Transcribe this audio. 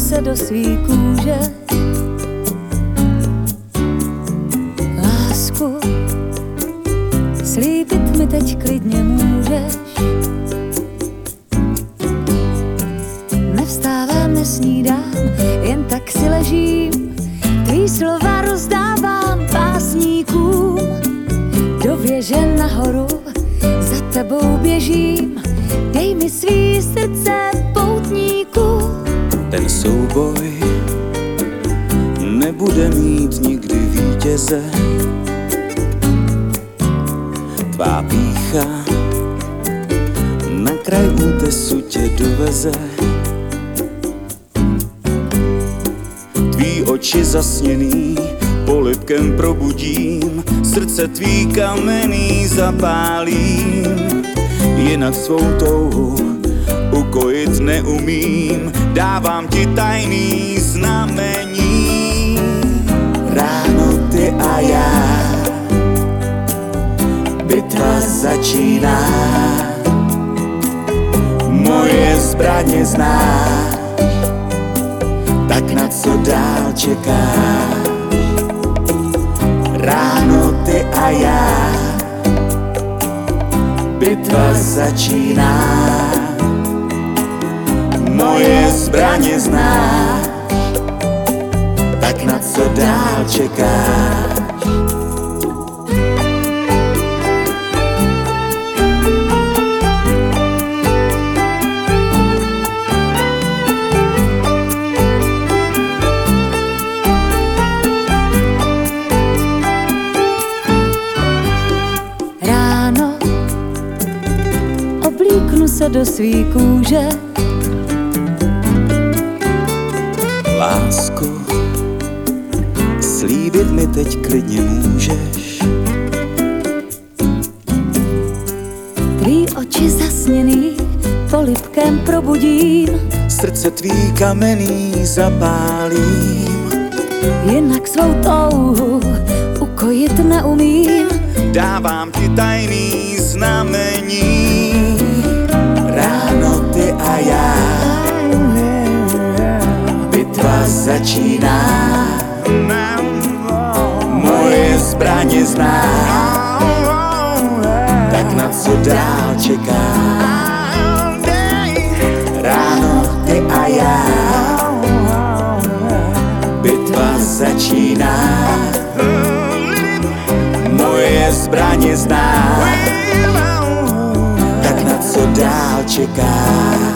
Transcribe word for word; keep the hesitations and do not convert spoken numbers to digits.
se do svý kůže. Lásku, slíbit mi teď klidně můžeš. Nevstávám, nesnídám, jen tak si ležím. Tvý slova rozdávám básníkům. Do věže nahoru za tebou běžím. Dej mi svý srdce poutníku. Ten souboj nebude mít nikdy vítěze. Tvá pýcha na kraj útesu tě doveze. Tvý oči zasněný polibkem probudím, srdce tvý kamenný zapálím. Jinak svou touhu ukojit neumím, dávám ti tajný znamení. Ráno ty a já, bitva začíná. Moje zbraně znáš, tak na co dál čekáš? Ráno ty a já, bitva začíná. Moje zbraně znáš, tak na co dál čekáš? Ráno oblíknu se do svý kůže. Lásko, slíbit mi teď klidně můžeš. Tvý oči zasněný polibkem probudím, srdce tvý kamenný zapálím. jinak svou touhu ukojit neumím. Dávám ti tajný znamení. Ráno ty a já, bitva začíná. Moje zbraně znáš, tak na co dál čekáš? Ráno ty a já, bitva začíná. Moje zbraně znáš, tak na co dál čekáš?